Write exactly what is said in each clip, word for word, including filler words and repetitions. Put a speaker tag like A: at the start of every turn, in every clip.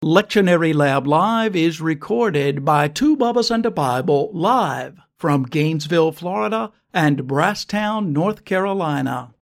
A: Lectionary Lab Live is recorded by Two Bubbas and a Bible live from Gainesville, Florida and Brasstown, North Carolina.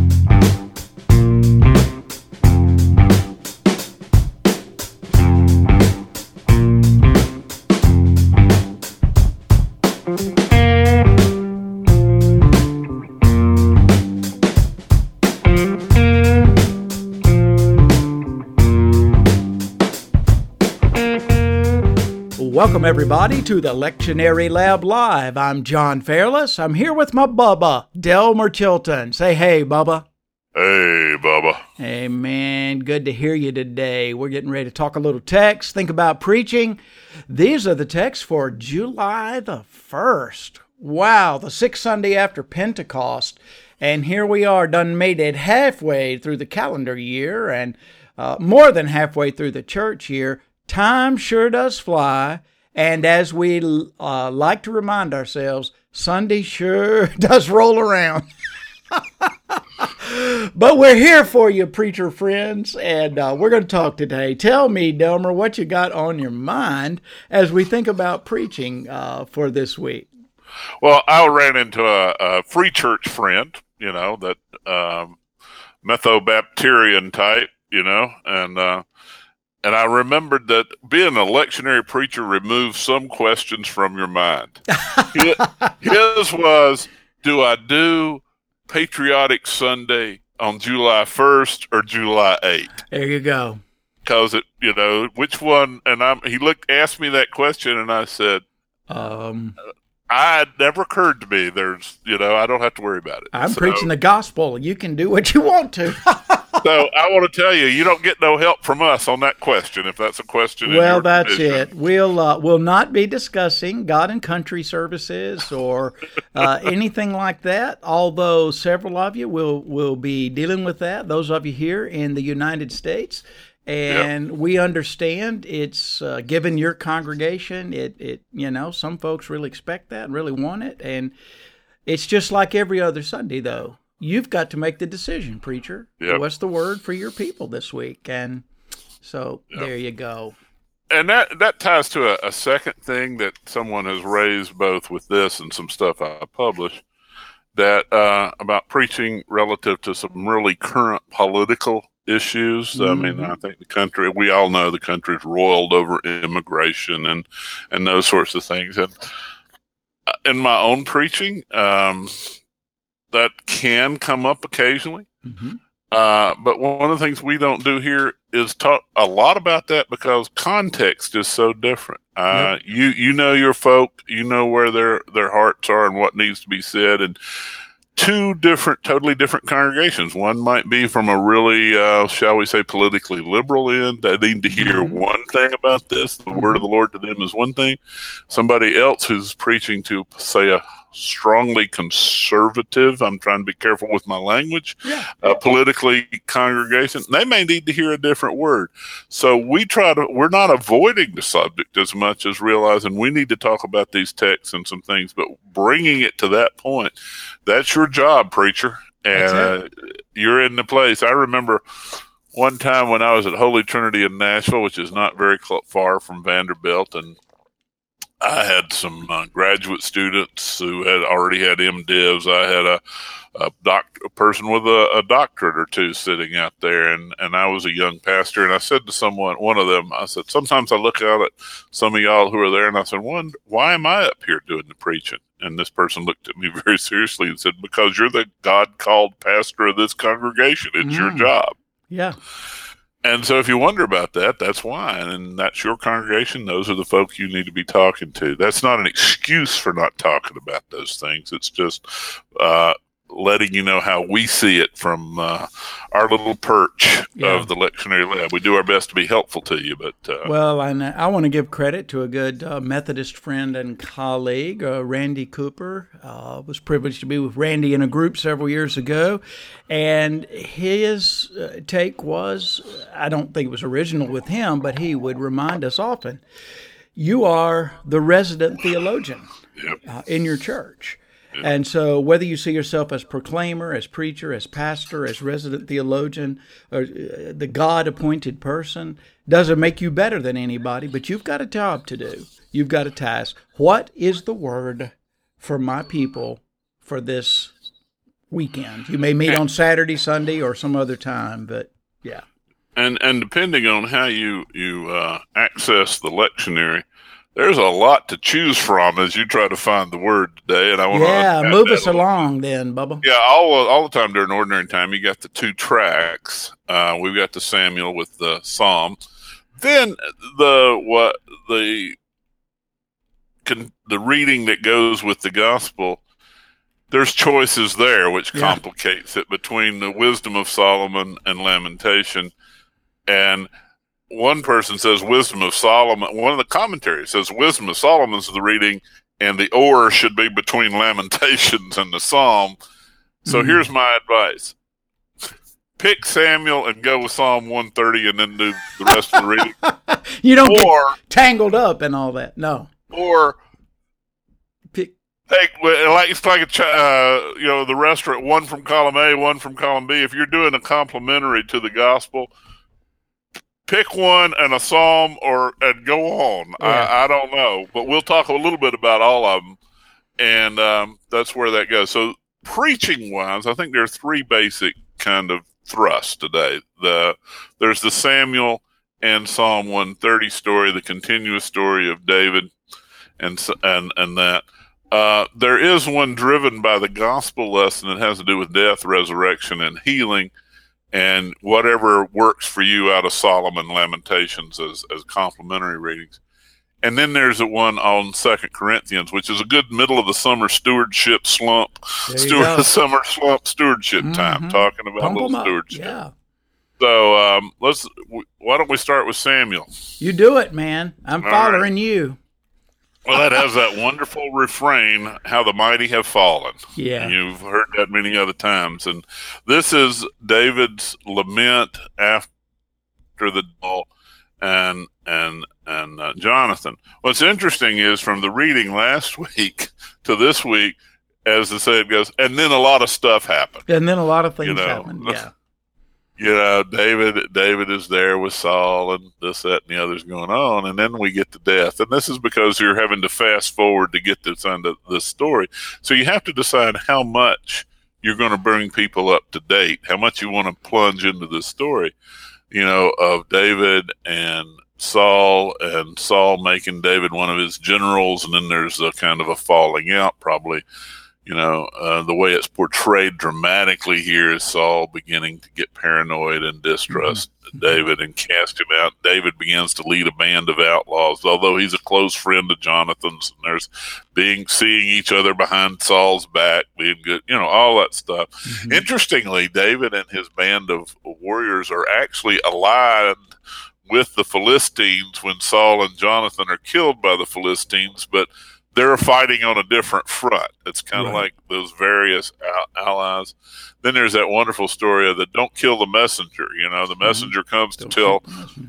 A: Welcome, everybody, to the Lectionary Lab Live. I'm John Fairless. I'm here with my Bubba, Delmer Chilton. Say hey, Bubba.
B: Hey, Bubba.
A: Hey, man. Good to hear you today. We're getting ready to talk a little text, think about preaching. These are the texts for July the first. Wow, the sixth Sunday after Pentecost. And here we are, done made it halfway through the calendar year and uh, more than halfway through the church year. Time sure does fly. And as we uh, like to remind ourselves, Sunday sure does roll around. But we're here for you, preacher friends, and uh, we're going to talk today. Tell me, Delmer, what you got on your mind as we think about preaching uh, for this week.
B: Well, I ran into a, a free church friend, you know, that um, Methobaptirian type, you know, and uh, and I remembered that being a lectionary preacher removes some questions from your mind. His, his was, do I do Patriotic Sunday on July first or July eighth?
A: There you go.
B: Because, it, you know, which one? And I'm, he looked, asked me that question, and I said,
A: um,
B: I it never occurred to me. There's, you know, I don't have to worry about it.
A: I'm
B: so,
A: preaching the gospel. You can do what you want to.
B: So I want to tell you, you don't get no help from us on that question, if that's a question.
A: Well,
B: in your
A: that's
B: tradition.
A: it. We'll uh, we'll not be discussing God and country services or uh, anything like that. Although several of you will will be dealing with that. Those of you here in the United States, and yep. we understand it's uh, given your congregation. It it you know some folks really expect that and really want it, and it's just like every other Sunday though. You've got to make the decision, preacher.
B: Yep.
A: What's the word for your people this week? And so yep. there you go.
B: And that, that ties to a, a second thing that someone has raised both with this and some stuff I publish, that uh, about preaching relative to some really current political issues. Mm-hmm. I mean, I think the country, we all know the country's roiled over immigration and, and those sorts of things. And in my own preaching, um, that can come up occasionally. Mm-hmm. Uh, but one of the things we don't do here is talk a lot about that because context is so different. Uh, yep. You you know your folk, you know where their, their hearts are and what needs to be said. And two different, totally different congregations. One might be from a really, uh, shall we say, politically liberal end. They need to hear mm-hmm. one thing about this. The word of the Lord to them is one thing. Somebody else who's preaching to, say, a strongly conservative, I'm trying to be careful with my language, yeah. uh, politically congregation, they may need to hear a different word. So we try to, we're not avoiding the subject as much as realizing we need to talk about these texts and some things, but bringing it to that point, that's your job, preacher. And uh, you're in the place. I remember one time when I was at Holy Trinity in Nashville, which is not very far from Vanderbilt, and I had some uh, graduate students who had already had MDivs. I had a a, doc, a person with a, a doctorate or two sitting out there, and, and I was a young pastor. And I said to someone, one of them, I said, sometimes I look out at some of y'all who are there, and I said, one, why am I up here doing the preaching? And this person looked at me very seriously and said, because you're the God-called pastor of this congregation. It's mm. your job.
A: Yeah.
B: And so if you wonder about that, that's why. And that's your congregation. Those are the folks you need to be talking to. That's not an excuse for not talking about those things. It's just uh, letting you know how we see it from uh, our little perch yeah. of the lectionary lab. We do our best to be helpful to you. but uh,
A: Well, and I want to give credit to a good uh, Methodist friend and colleague, uh, Randy Cooper. I uh, was privileged to be with Randy in a group several years ago. And his uh, take was, I don't think it was original with him, but he would remind us often, you are the resident theologian
B: yep.
A: uh, in your church. And so whether you see yourself as proclaimer, as preacher, as pastor, as resident theologian, or the God-appointed person, Doesn't make you better than anybody, but you've got a job to do. You've got a task. What is the word for my people for this weekend? You may meet on Saturday, Sunday, or some other time, but yeah.
B: And and depending on how you, you uh, access the lectionary, there's a lot to choose from as you try to find the word today. And I want
A: yeah,
B: to
A: move us along then, Bubba.
B: Yeah, all all the time during ordinary time, you got the two tracks. Uh, we've got the Samuel with the Psalm. Then the what the can, the reading that goes with the gospel. There's choices there, which yeah. complicates it between the wisdom of Solomon and Lamentation. And one person says wisdom of Solomon. One of the commentaries says wisdom of Solomon is the reading, and the or should be between Lamentations and the Psalm. So mm-hmm. here's my advice. Pick Samuel and go with Psalm one thirty and then do the rest of the reading.
A: You don't or, get tangled up in all that. No.
B: Or
A: pick.
B: Take, like it's like a uh, you know the restaurant, one from column A, one from column B. If you're doing a complimentary to the gospel, pick one and a psalm, or and go on. Yeah. I, I don't know, but we'll talk a little bit about all of them, and um, that's where that goes. So preaching wise, I think there are three basic kind of thrusts today. The there's the Samuel and Psalm one thirty story, the continuous story of David, and and and that. Uh, there is one driven by the gospel lesson that has to do with death, resurrection, and healing, and whatever works for you out of Solomon Lamentations as, as complementary readings. And then there's the one on Second Corinthians, which is a good middle of the summer stewardship slump, steward, summer slump stewardship mm-hmm. time, talking about
A: Pump
B: little stewardship.
A: Yeah.
B: So um, let's. Why don't we start with Samuel?
A: You do it, man. I'm
B: All
A: following
B: right.
A: you.
B: Well, that has that wonderful refrain, how the mighty have fallen.
A: Yeah.
B: You've heard that many other times. And this is David's lament after the death and and and uh, Jonathan. What's interesting is from the reading last week to this week, as the saying goes, and then a lot of stuff happened.
A: And then a lot of things
B: you know,
A: happened, yeah.
B: You know, David David is there with Saul and this, that, and the other's going on, and then we get to death. And this is because you're having to fast forward to get this into this story. So you have to decide how much you're going to bring people up to date, how much you want to plunge into this story, you know, of David and Saul, and Saul making David one of his generals, and then there's a kind of a falling out probably. You know, uh, the way it's portrayed dramatically here is Saul beginning to get paranoid and distrust mm-hmm. David and cast him out. David begins to lead a band of outlaws, although he's a close friend of Jonathan's. And there's being seeing each other behind Saul's back, being good, you know, all that stuff. Mm-hmm. Interestingly, David and his band of warriors are actually allied with the Philistines when Saul and Jonathan are killed by the Philistines, but they're fighting on a different front. It's kind of right. like those various al- allies. Then there's that wonderful story of the don't kill the messenger. You know, the messenger mm-hmm. comes don't to tell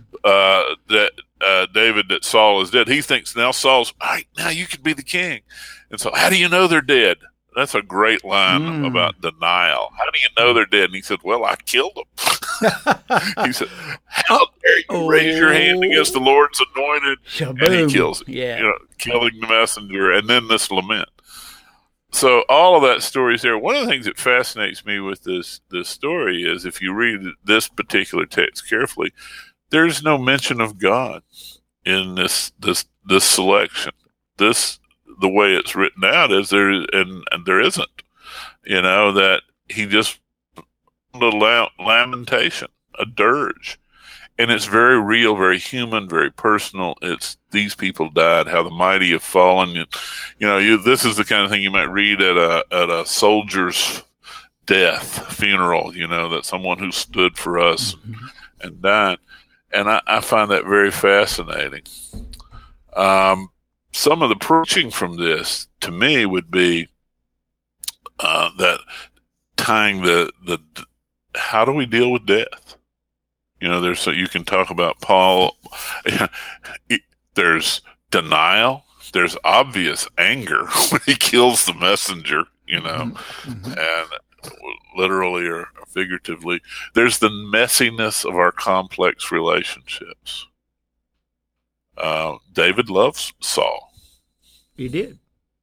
B: uh, that uh, David that Saul is dead. He thinks now Saul's, all right, now you could be the king. And so how do you know they're dead? That's a great line mm. about denial. How do you know they're dead? And he said, well, I killed them. He said, how dare you oh. raise your hand against the Lord's anointed?
A: Shaboom.
B: And he kills him,
A: yeah.
B: you know, killing the messenger, and then this lament. So all of that story is there. One of the things that fascinates me with this, this story is if you read this particular text carefully, there's no mention of God in this this this selection. This the way it's written out is there, and, and there isn't, you know, that he just a la- lamentation, a dirge, and it's very real, very human, very personal. It's these people died, how the mighty have fallen. You, you know, you this is the kind of thing you might read at a at a soldier's death funeral. You know, that someone who stood for us mm-hmm. and died, and I, I find that very fascinating. Um. Some of the preaching from this, to me, would be uh, that tying the, the how do we deal with death? You know, there's so you can talk about Paul. There's denial. There's obvious anger when he kills the messenger. You know, mm-hmm. and literally or figuratively. There's the messiness of our complex relationships. Uh, David loves Saul.
A: He did.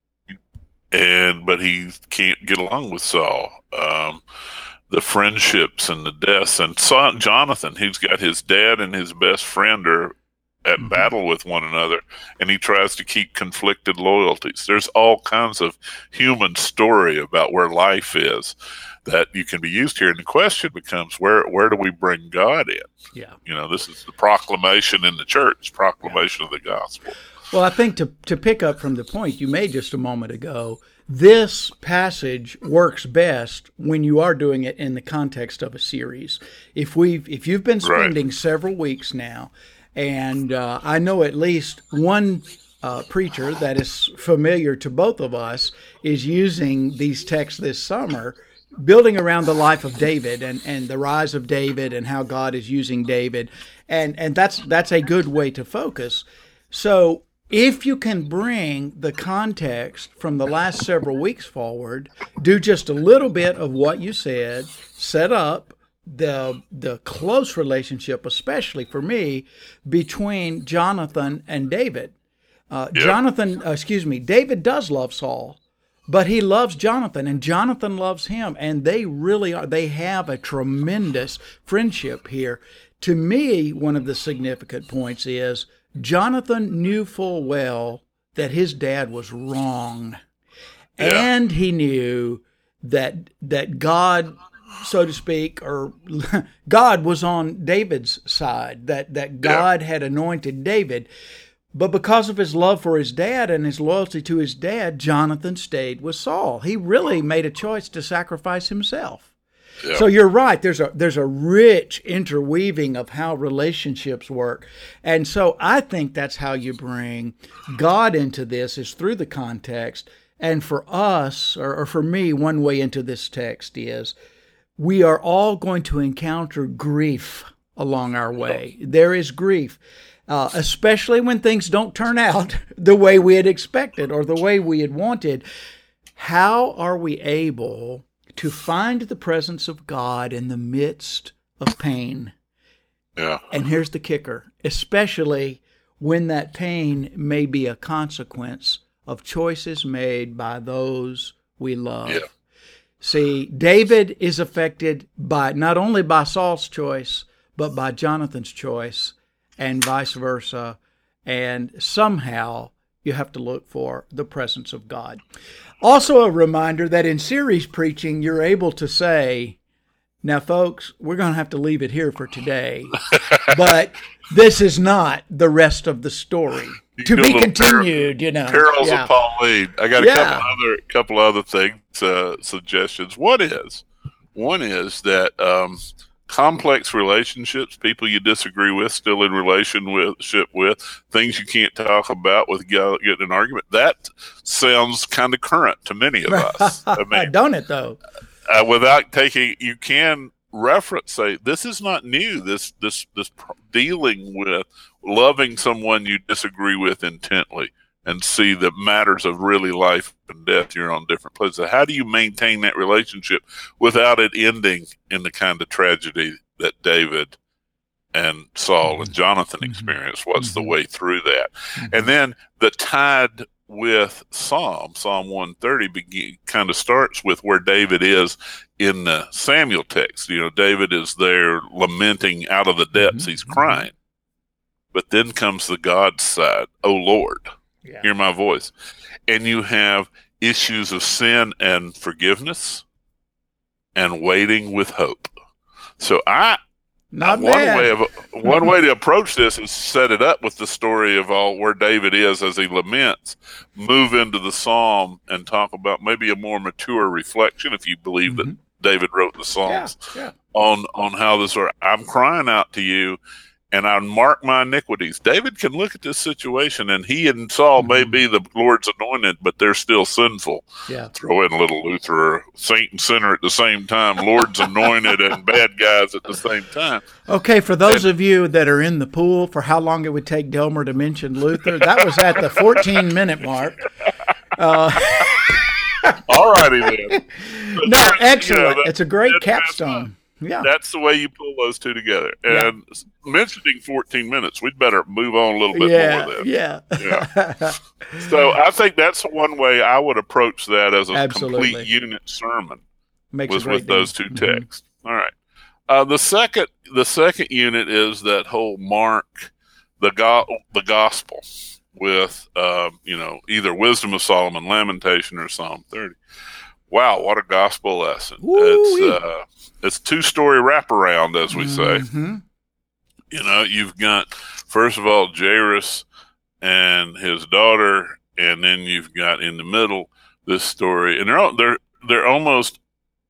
B: And but he can't get along with Saul. Um, the friendships and the deaths, and Saul, Jonathan, who's got his dad and his best friend are at mm-hmm. battle with one another, and he tries to keep conflicted loyalties. There's all kinds of human story about where life is that you can be used here, and the question becomes, where where do we bring God in?
A: Yeah,
B: you know, this is the proclamation in the church, proclamation yeah. of the gospel.
A: Well, I think to to pick up from the point you made just a moment ago, this passage works best when you are doing it in the context of a series. If we've if you've been spending right. several weeks now, and uh, I know at least one uh, preacher that is familiar to both of us is using these texts this summer, building around the life of David and, and the rise of David and how God is using David, and and that's that's a good way to focus. So if you can bring the context from the last several weeks forward, do just a little bit of what you said, set up the the close relationship, especially for me, between Jonathan and David. Uh, yeah. Jonathan, uh, excuse me, David does love Saul, but he loves Jonathan, and Jonathan loves him, and they really are. They have a tremendous friendship here. To me, one of the significant points is Jonathan knew full well that his dad was wrong, yeah. and he knew that that God, so to speak, or God was on David's side, that, that God yeah. had anointed David. But because of his love for his dad and his loyalty to his dad, Jonathan stayed with Saul. He really made a choice to sacrifice himself. Yeah. So you're right. There's a there's a rich interweaving of how relationships work. And so I think that's how you bring God into this, is through the context. And for us, or, or for me, one way into this text is we are all going to encounter grief along our way. There is grief, uh, especially when things don't turn out the way we had expected or the way we had wanted. How are we able to find the presence of God in the midst of pain?
B: Yeah.
A: And here's the kicker, especially when that pain may be a consequence of choices made by those we love.
B: Yeah.
A: See, David is affected by not only by Saul's choice, but by Jonathan's choice, and vice versa. And somehow you have to look for the presence of God. Also a reminder that in series preaching, you're able to say, now, folks, we're going to have to leave it here for today, but this is not the rest of the story. To be continued, par- you know.
B: Perils yeah. of Pauline. I got a
A: yeah.
B: couple other couple other things, uh, suggestions. One is, one is that um, complex relationships, people you disagree with, still in relationship with, things you can't talk about with getting an argument. That sounds kind of current to many of us. I mean,
A: don't it though?
B: Uh, without taking, you can reference, say, this is not new. This this this dealing with loving someone you disagree with intently, and see the matters of really life and death. You're on different places. How do you maintain that relationship without it ending in the kind of tragedy that David and Saul mm-hmm. and Jonathan experienced? What's mm-hmm. the way through that? Mm-hmm. And then the tide with Psalm, Psalm one thirty, begin, kind of starts with where David is in the Samuel text. You know, David is there lamenting out of the depths. Mm-hmm. He's crying. But then comes the God side. Oh, Lord, yeah. hear my voice. And you have issues of sin and forgiveness and waiting with hope. So I...
A: Not
B: one
A: bad.
B: way of one way to approach this is set it up with the story of all where David is as he laments. Move into the psalm and talk about maybe a more mature reflection, if you believe mm-hmm. that David wrote the Psalms,
A: yeah, yeah.
B: on on how this. Or I'm crying out to you, and I mark my iniquities. David can look at this situation, and he and Saul mm-hmm. may be the Lord's anointed, but they're still sinful.
A: Yeah.
B: Throw in a little Luther, or saint and sinner at the same time, Lord's anointed and bad guys at the same time.
A: Okay, for those
B: and,
A: of you that are in the pool for how long it would take Delmer to mention Luther, that was at the fourteen-minute mark. Uh,
B: All righty then. But
A: No,
B: there's,
A: excellent.
B: you know, that-
A: It's a great
B: that- that's
A: capstone. Yeah.
B: That's the way you pull those two together. And mentioning fourteen minutes, we'd better move on a little bit
A: Yeah.
B: more then.
A: Yeah.
B: Yeah. So I think that's one way I would approach that as a
A: Absolutely.
B: complete unit sermon.
A: Makes
B: was
A: a great
B: with those
A: deal.
B: two
A: Mhm.
B: texts. All right. Uh, the second, the second unit is that whole Mark, the go- the gospel with, uh, you know, either Wisdom of Solomon, Lamentation, or Psalm thirty. Wow, what a gospel lesson!
A: Woo-wee.
B: It's uh, it's two story wraparound, as we say.
A: Mhm.
B: You know, you've got first of all Jairus and his daughter, and then you've got in the middle this story, and they're all, they're they're almost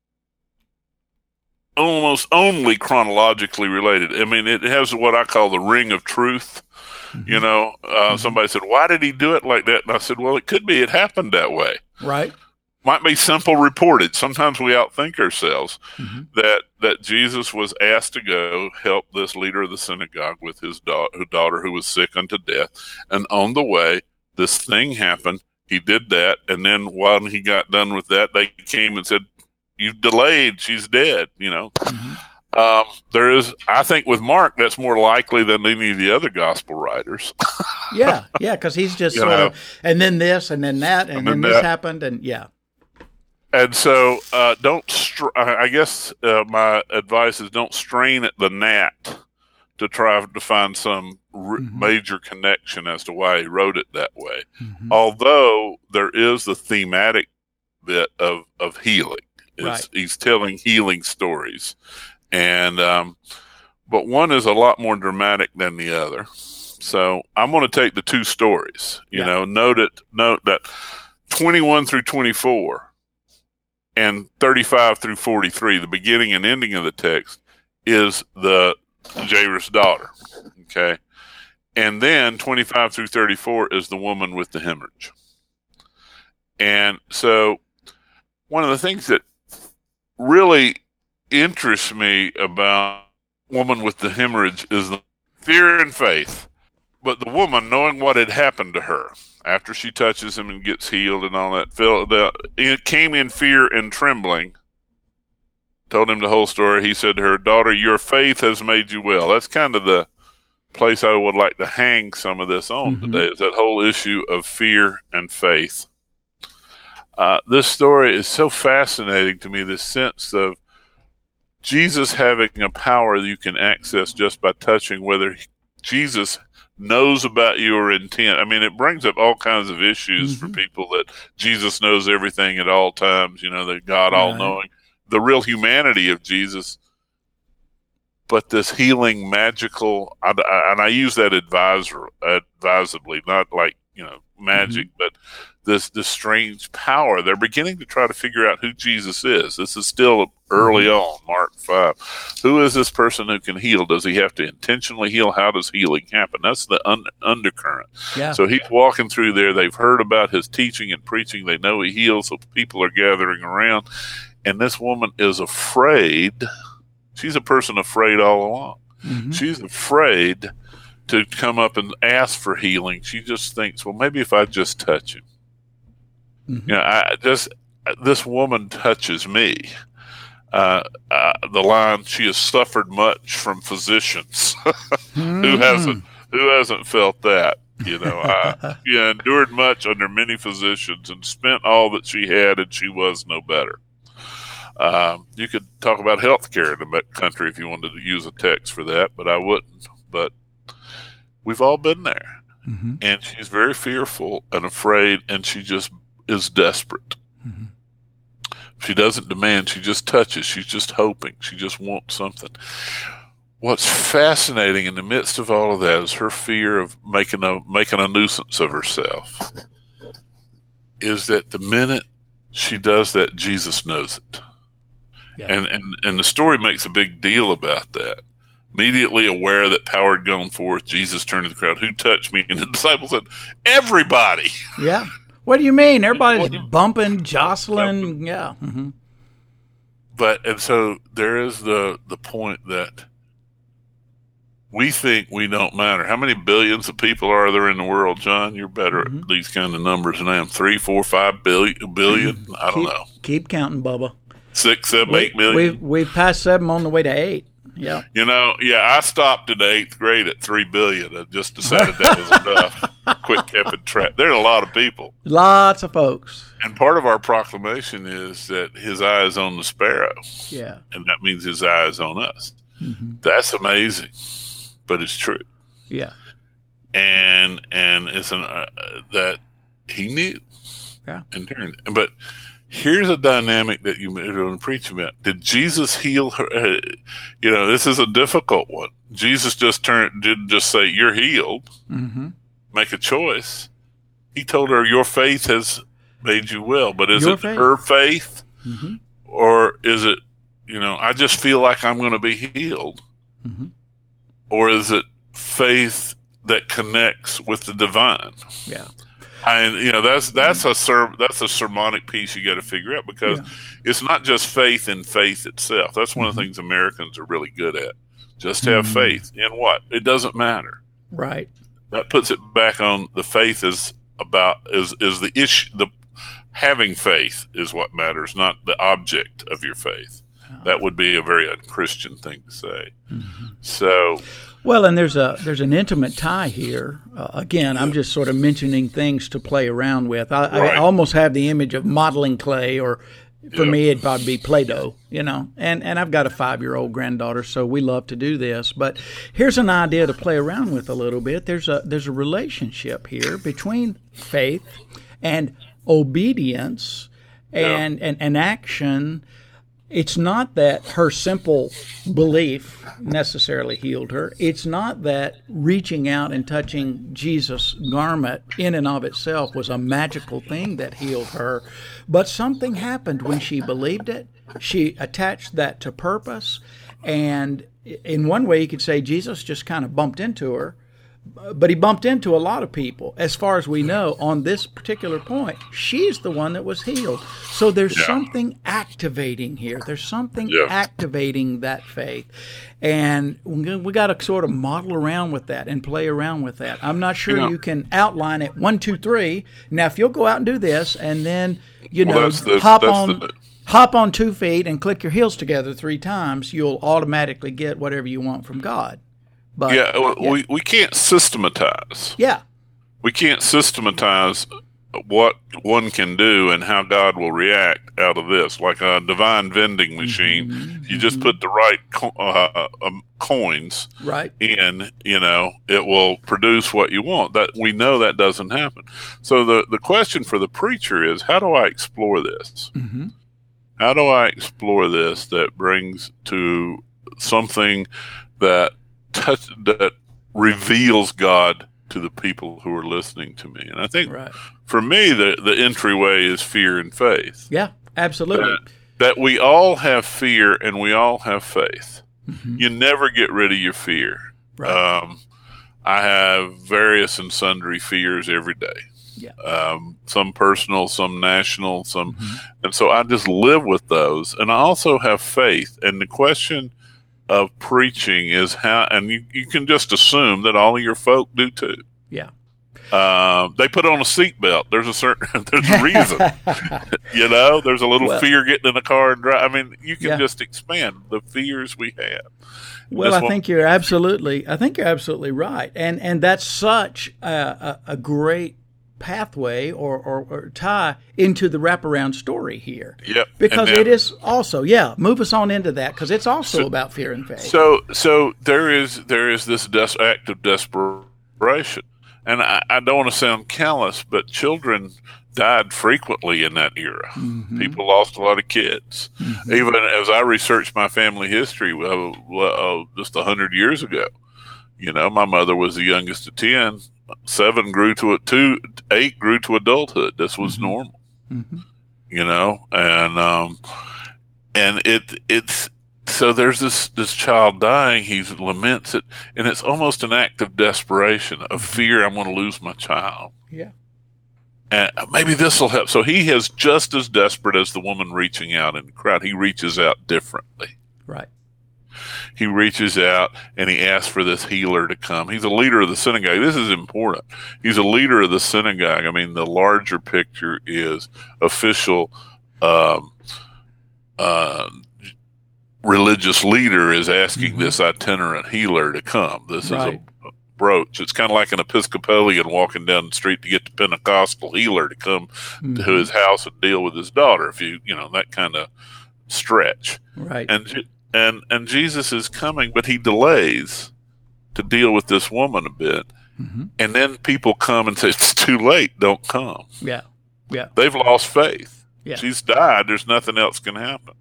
B: almost only chronologically related. I mean, it has what I call the ring of truth.
A: Mm-hmm.
B: You know, uh, mm-hmm. somebody said, "Why did he do it like that?" And I said, "Well, it could be it happened that way.
A: Right?
B: Might be simple reported. Sometimes we outthink ourselves."
A: Mm-hmm.
B: That that Jesus was asked to go help this leader of the synagogue with his da- daughter who was sick unto death, and on the way, this thing happened. He did that, and then while he got done with that, they came and said, "You've delayed. She's dead." You know.
A: Mm-hmm.
B: Um, there is, I think, with Mark, that's more likely than any of the other gospel writers.
A: yeah, yeah, because he's just
B: You
A: sort
B: know.
A: of, and then this, and then that, and,
B: And
A: then
B: then
A: this
B: that.
A: happened, and yeah.
B: And so, uh, don't. Str- I guess uh, my advice is don't strain at the gnat to try to find some r-
A: Mhm.
B: major connection as to why he wrote it that way.
A: Mhm.
B: Although there is the thematic bit of of healing. It's,
A: Right.
B: He's telling healing stories, and um, but one is a lot more dramatic than the other. So I'm going to take the two stories. You
A: Yeah.
B: know, note it. Note that twenty-one through twenty-four. And thirty-five through forty-three, the beginning and ending of the text, is the Jairus' daughter. Okay. And then twenty-five through thirty-four is the woman with the hemorrhage. And so one of the things that really interests me about woman with the hemorrhage is the fear and faith. But the woman, knowing what had happened to her, after she touches him and gets healed and all that, fell, the, it came in fear and trembling, told him the whole story. He said to her, "Daughter, your faith has made you well." That's kind of the place I would like to hang some of this on
A: Mhm.
B: today, is that whole issue of fear and faith. Uh, this story is so fascinating to me, this sense of Jesus having a power that you can access just by touching, whether Jesus knows about your intent. I mean, it brings up all kinds of issues
A: Mm-hmm.
B: for people that Jesus knows everything at all times, you know, that God
A: Right.
B: all-knowing, the real humanity of Jesus, but this healing, magical, I, I, and I use that advisor, advisedly, not like, you know, magic,
A: Mm-hmm.
B: but this this strange power. They're beginning to try to figure out who Jesus is. This is still early
A: Mm-hmm.
B: on, Mark five. Who is this person who can heal? Does he have to intentionally heal? How does healing happen? That's the un- undercurrent.
A: Yeah.
B: So he's walking through there. They've heard about his teaching and preaching. They know he heals, so people are gathering around. And this woman is afraid. She's a person afraid all along.
A: Mhm.
B: She's afraid to come up and ask for healing. She just thinks, well, maybe if I just touch him.
A: Mhm.
B: You know, I just, this woman touches me. Uh, uh, the line, "She has suffered much from physicians." Who
A: Mhm.
B: hasn't? Who hasn't felt that? You know, I, she endured much under many physicians and spent all that she had, and she was no better. Um, you could talk about healthcare in the country if you wanted to use a text for that, but I wouldn't. But we've all been there,
A: Mhm.
B: and she's very fearful and afraid, and she just is desperate.
A: Mhm.
B: She doesn't demand, she just touches. She's just hoping. She just wants something. What's fascinating in the midst of all of that is her fear of making a making a nuisance of herself. Is that the minute she does that, Jesus knows it.
A: Yeah.
B: And, and and the story makes a big deal about that. Immediately aware that power had gone forth, Jesus turned to the crowd, "Who touched me?" And the disciples said, "Everybody."
A: Yeah. What do you mean? Everybody's
B: What do you-
A: bumping, jostling. Yeah. Mhm.
B: But and so there is the the point that we think we don't matter. How many billions of people are there in the world, John? You're better mm-hmm. at these kind of numbers than I am. Three, four, five billion, billion? I don't
A: keep,
B: know.
A: Keep counting, Bubba.
B: Six, seven,
A: we,
B: eight million.
A: We've, we've passed seven on the way to eight. Yeah.
B: You know, yeah, I stopped in the eighth grade at three billion. I just decided that was enough. Quit keeping track. There are a lot of people.
A: Lots of folks.
B: And part of our proclamation is that his eye is on the sparrow.
A: Yeah.
B: And that means his eye is on us.
A: Mm-hmm.
B: That's amazing, but it's true.
A: Yeah.
B: And and it's an uh, that he knew.
A: Yeah.
B: And turned. But here's a dynamic that you were preaching about. Did Jesus heal her? Uh, you know, this is a difficult one. Jesus just turned, didn't just say, you're healed.
A: Mm-hmm.
B: Make a choice. He told her, your faith has made you well. But is
A: your
B: it
A: faith.
B: her faith?
A: Mm-hmm.
B: Or is it, you know, I just feel like I'm going to be healed?
A: Mm-hmm.
B: Or is it faith that connects with the divine?
A: Yeah.
B: And you know that's that's a ser- that's a sermonic piece you got to figure out, because yeah. it's not just faith in faith itself. That's one mm-hmm. of the things Americans are really good at. Just have mm-hmm. faith in what? It doesn't matter.
A: Right.
B: That puts it back on the faith is about is is the issue. The having faith is what matters, not the object of your faith. Oh. That would be a very unchristian thing to say. Mm-hmm. So.
A: Well, and there's a there's an intimate tie here. Uh, again, I'm just sort of mentioning things to play around with. I, right. I almost have the image of modeling clay, or for yeah. me, it'd probably be Play-Doh, you know. And and I've got a five-year-old granddaughter, so we love to do this. But here's an idea to play around with a little bit. There's a there's a relationship here between faith and obedience and yeah. and, and action. It's not that her simple belief necessarily healed her. It's not that reaching out and touching Jesus' garment in and of itself was a magical thing that healed her. But something happened when she believed it. She attached that to purpose. And in one way, you could say Jesus just kind of bumped into her. But he bumped into a lot of people. As far as we know, on this particular point, she's the one that was healed. So there's yeah. something activating here. There's something yeah. activating that faith. And we got to sort of model around with that and play around with that. I'm not sure you, know, you can outline it one, two, three. Now, if you'll go out and do this and then, you well, know, that's the, hop that's on... The, hop on two feet and click your heels together three times, you'll automatically get whatever you want from God. But,
B: yeah, yeah, we we can't systematize.
A: Yeah.
B: We can't systematize what one can do and how God will react out of this. Like a divine vending machine, mm-hmm. you just put the right co- uh, um, coins
A: right.
B: in, you know, it will produce what you want. That we know that doesn't happen. So the, the question for the preacher is, how do I explore this?
A: Mm-hmm.
B: How do I explore this that brings to something that touch that reveals God to the people who are listening to me? And I think
A: right.
B: for me, the, the entryway is fear and faith.
A: Yeah, absolutely.
B: That, that we all have fear and we all have faith.
A: Mm-hmm.
B: You never get rid of your fear.
A: Right.
B: Um, I have various and sundry fears every day.
A: Yeah.
B: Um, some personal, some national, some,
A: mm-hmm.
B: and so I just live with those. And I also have faith. And the question of preaching is how, and you, you can just assume that all of your folk do too.
A: Yeah.
B: Uh, they put on a seatbelt. There's a certain, there's a reason, you know, there's a little well, fear getting in the car and drive. I mean, you can
A: yeah.
B: just expand the fears we have.
A: Well, I think you're absolutely, I think you're absolutely right. And, and that's such a, a, a great pathway or, or, or tie into the wraparound story here.
B: Yep.
A: Because
B: then,
A: it is also, yeah, move us on into that, because it's also
B: so,
A: about fear and faith.
B: So so there is there is this des- act of desperation. And I, I don't want to sound callous, but children died frequently in that era.
A: Mm-hmm.
B: People lost a lot of kids.
A: Mm-hmm.
B: Even as I researched my family history uh, uh, just one hundred years ago, you know, my mother was the youngest of ten. Seven grew to a two, eight grew to adulthood. This was
A: mm-hmm.
B: normal,
A: mm-hmm.
B: you know, and um, and it it's so there's this this child dying. He laments it, and it's almost an act of desperation, of fear. I'm going to lose my child.
A: Yeah,
B: and maybe this will help. So he is just as desperate as the woman reaching out in the crowd. He reaches out differently.
A: Right.
B: he reaches out and he asks for this healer to come. He's a leader of the synagogue. This is important. He's a leader of the synagogue. I mean, the larger picture is official um, uh, religious leader is asking mm-hmm. this itinerant healer to come. This right. is a brooch. It's kind of like an Episcopalian walking down the street to get the Pentecostal healer to come mm-hmm. to his house and deal with his daughter. If you, you know, that kind of stretch.
A: Right.
B: And and and Jesus is coming, but he delays to deal with this woman a bit. Mm-hmm. And then people come and say, it's too late. Don't come.
A: Yeah. Yeah.
B: They've lost faith.
A: Yeah.
B: She's died. There's nothing else can happen.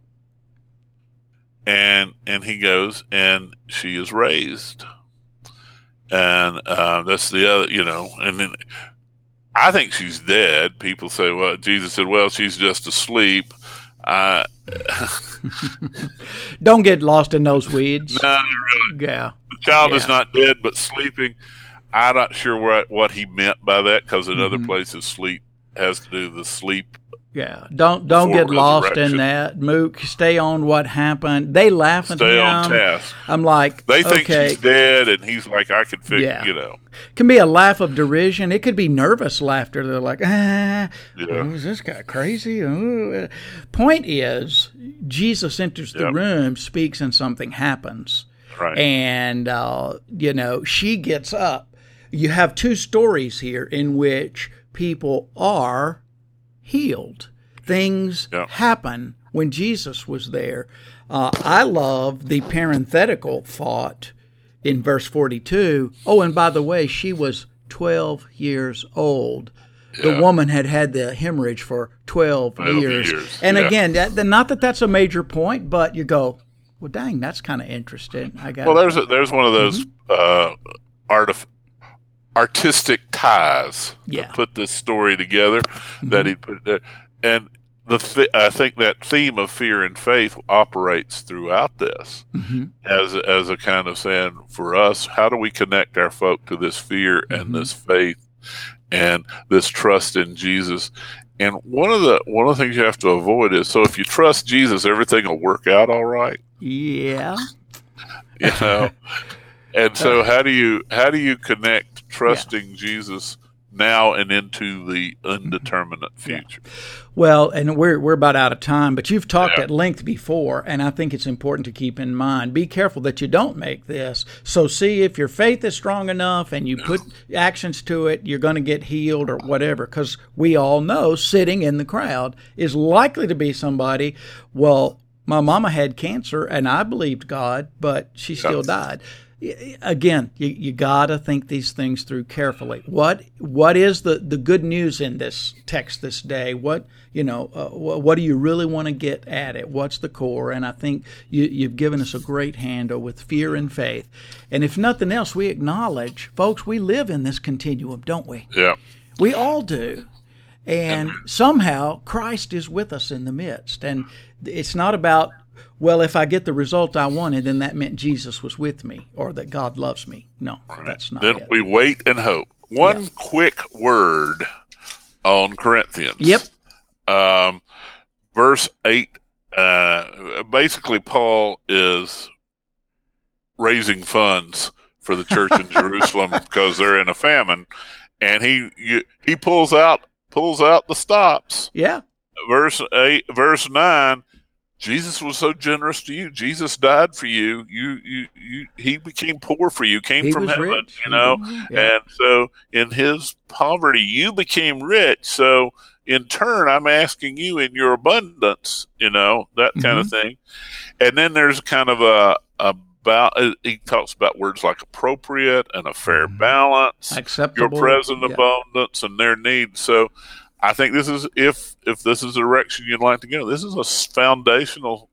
B: And and he goes, and she is raised. And uh, that's the other, you know, and then I think she's dead. People say, well, Jesus said, well, she's just asleep. Uh,
A: Don't get lost in those weeds.
B: No, really.
A: Yeah.
B: The child
A: yeah.
B: is not dead, but sleeping. I'm not sure what, what he meant by that, because in
A: mm-hmm.
B: other places, sleep has to do with the sleep.
A: Yeah, don't don't get lost in that, Mook. Stay on what happened. They laugh at him.
B: Stay on task.
A: I'm like,
B: they think
A: okay.
B: she's dead, and he's like, I can figure,
A: yeah.
B: you know.
A: It can be a laugh of derision. It could be nervous laughter. They're like, ah,
B: yeah.
A: oh, is this guy crazy? Oh. Point is, Jesus enters the
B: yep.
A: room, speaks, and something happens.
B: Right.
A: And, uh, you know, she gets up. You have two stories here in which people are healed. Things
B: yeah.
A: happen when Jesus was there. Uh, I love the parenthetical thought in verse forty-two. Oh, and by the way, she was twelve years old. Yeah. The woman had had the hemorrhage for twelve, twelve years. years. And
B: yeah.
A: again, that, not that that's a major point, but you go, well, dang, that's kind of interesting. I got.
B: Well, there's a, there's one of those mm-hmm. uh, artif- artistic ties
A: yeah.
B: to put this story together mm-hmm. that he put there. And the th- I think that theme of fear and faith operates throughout this mm-hmm. as as a kind of saying, for us, how do we connect our folk to this fear mm-hmm. and this faith and this trust in Jesus? And one of the one of the things you have to avoid is, so if you trust Jesus, everything will work out all right.
A: Yeah.
B: You know. And so how do you how do you connect trusting yeah. Jesus now and into the indeterminate future?
A: Yeah. Well, and we're we're about out of time, but you've talked
B: yeah.
A: at length before, and I think it's important to keep in mind. Be careful that you don't make this. So see if your faith is strong enough and you put actions to it, you're going to get healed or whatever, because we all know sitting in the crowd is likely to be somebody, well, my mama had cancer and I believed God, but she still yeah. died. Again, you, you got to think these things through carefully. What what is the, the good news in this text this day? What you know? Uh, what do you really want to get at it? What's the core? And I think you, you've given us a great handle with fear and faith. And if nothing else, we acknowledge, folks, we live in this continuum, don't we?
B: Yeah,
A: we all do. And somehow Christ is with us in the midst. And it's not about, well, if I get the result I wanted, then that meant Jesus was with me or that God loves me. No, right. that's not
B: then
A: it.
B: We wait and hope. One yeah. quick word on Corinthians.
A: Yep.
B: Um, verse eight, uh, basically Paul is raising funds for the church in Jerusalem because they're in a famine, and he you, he pulls out pulls out the stops.
A: Yeah.
B: Verse eight, verse nine. Jesus was so generous to you. Jesus died for you. You, you, you. He became poor for you. Came
A: he
B: from heaven.
A: Rich.
B: You know,
A: yeah.
B: and so in his poverty, you became rich. So in turn, I'm asking you in your abundance. You know, that kind mm-hmm. of thing. And then there's kind of a about. He talks about words like appropriate and a fair balance,
A: acceptable,
B: your present
A: yeah.
B: abundance, and their needs. So. I think this is, if if this is the direction you'd like to go, this is a foundational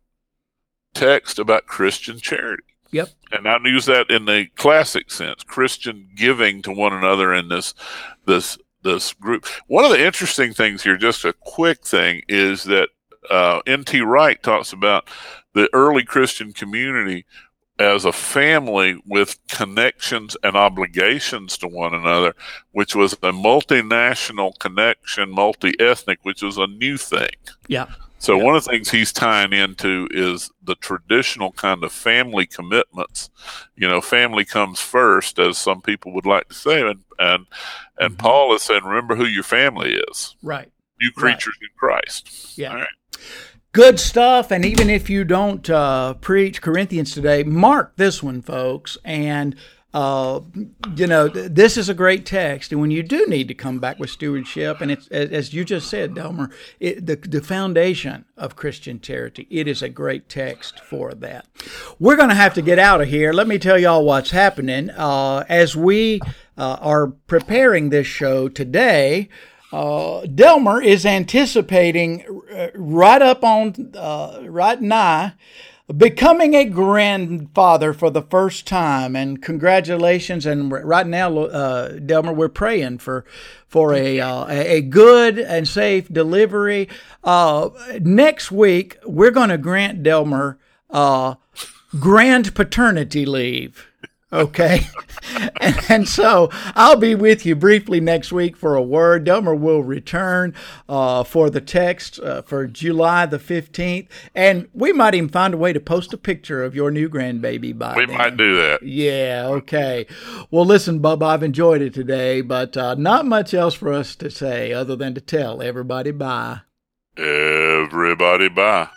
B: text about Christian charity.
A: Yep.
B: And I use that in the classic sense, Christian giving to one another in this this this group. One of the interesting things here, just a quick thing, is that uh, N T Wright talks about the early Christian community as a family with connections and obligations to one another, which was a multinational connection, multi-ethnic, which was a new thing.
A: Yeah.
B: So
A: Yeah.
B: one of the things he's tying into is the traditional kind of family commitments. You know, family comes first, as some people would like to say, and and and
A: Mhm.
B: Paul is saying, remember who your family is.
A: Right.
B: New creatures in Christ.
A: Yeah.
B: All right.
A: Good stuff. And even if you don't uh, preach Corinthians today, mark this one, folks. And, uh, you know, th- this is a great text. And when you do need to come back with stewardship, and it's, as as you just said, Delmer, it, the, the foundation of Christian charity, it is a great text for that. We're going to have to get out of here. Let me tell y'all what's happening. Uh, as we uh, are preparing this show today, Uh, Delmer is anticipating uh, right up on, uh, right nigh, becoming a grandfather for the first time. And congratulations. And right now, uh, Delmer, we're praying for for a uh, a good and safe delivery. Uh, next week, we're going to grant Delmer uh, grand paternity leave. Okay. and, and so I'll be with you briefly next week for a word. Delmer will return uh, for the text uh, for July the fifteenth. And we might even find a way to post a picture of your new grandbaby by
B: We
A: then.
B: might do that.
A: Yeah, okay. Well, listen, Bubba, I've enjoyed it today, but uh, not much else for us to say other than to tell everybody bye.
B: Everybody bye.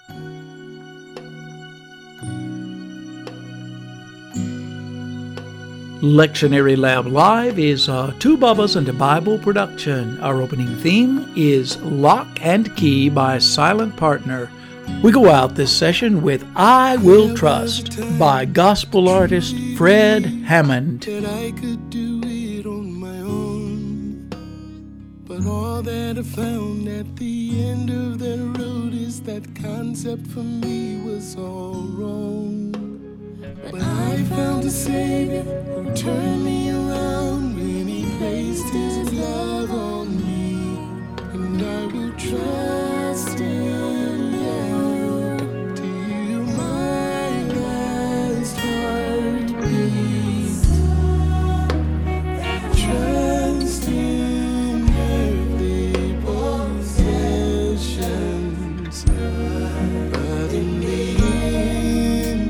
A: Lectionary Lab Live is a Two Bubbas and a Bible production. Our opening theme is Lock and Key by Silent Partner. We go out this session with I Will Trust by gospel artist Fred Hammond.
C: That I could do it on my own, but all that I found at the end of the road is that concept for me was all wrong. But I found a Savior who turned me around when He placed His love on me, and I will trust in You till my last heartbeat. Trust in earthly possessions, but in the end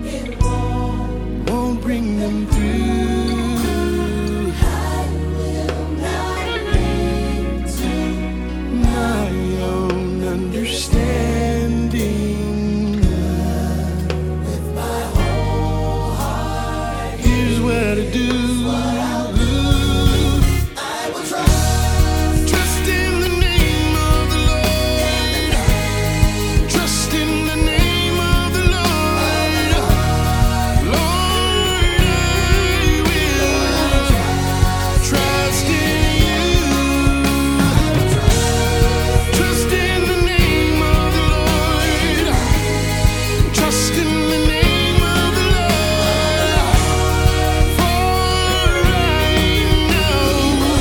C: won't bring them through. I will not lean to my own understanding. With my whole heart, here's what I do. I will trust. Trust in the name of the Lord. Trust in the name of the Lord. Lord, I will trust in You. Trust in the name of the Lord. Trust in the name of the Lord. For I know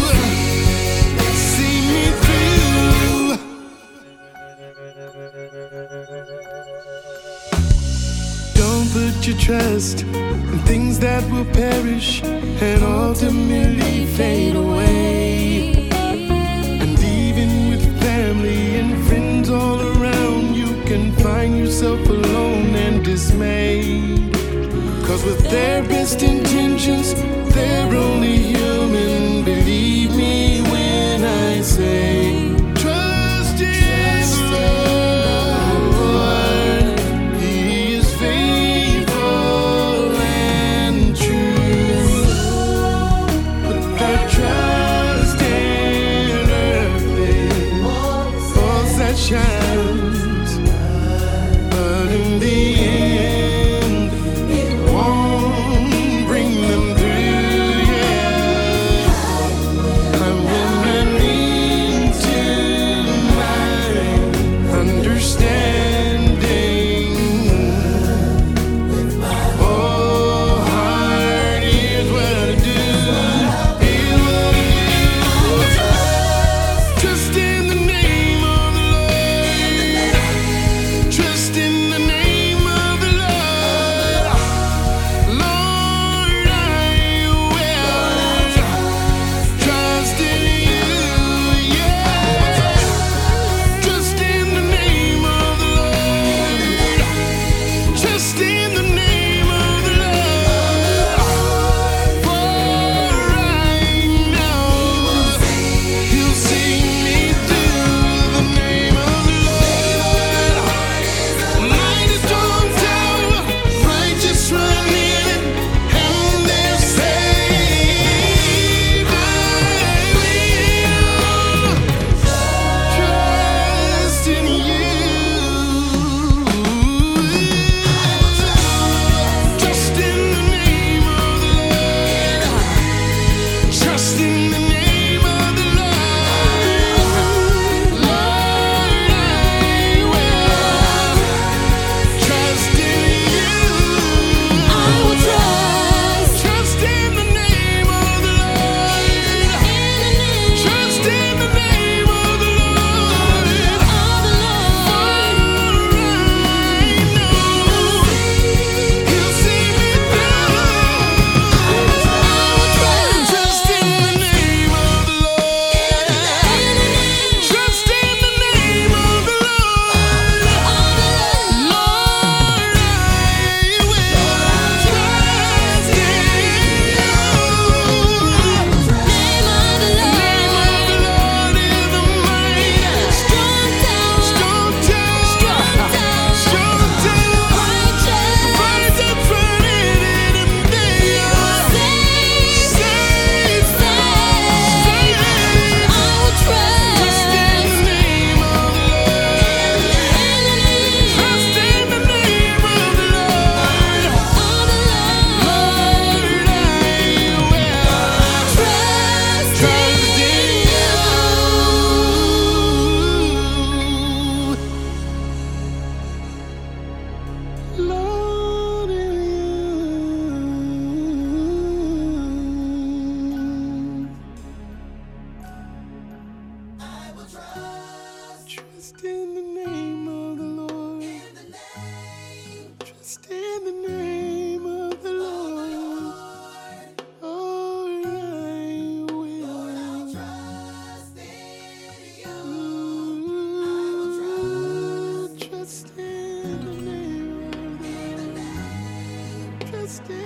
C: see me through. Don't put your trust in things that will perish and ultimately fade away. And even with family and friends all around, you can find yourself alone and dismayed. Cause with their best intentions, they're only human. Believe me when I say, trust in the Lord. He is faithful and true. Put that trust Trust in the name of the Lord. In the name. Trust in the name of the Lord. Oh, I will. Lord, I'll trust in you. Ooh, I will trust. Trust in the name of the Lord. In the name. Trust in